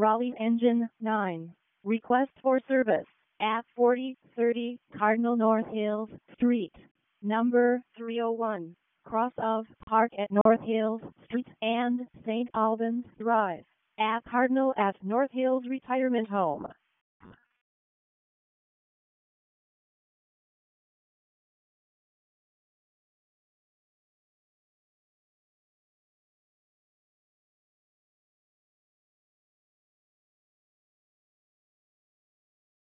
Raleigh Engine 9. Request for service at 4030 Cardinal North Hills Street, number 301, cross of Park at North Hills Street and St. Albans Drive, at Cardinal at North Hills Retirement Home.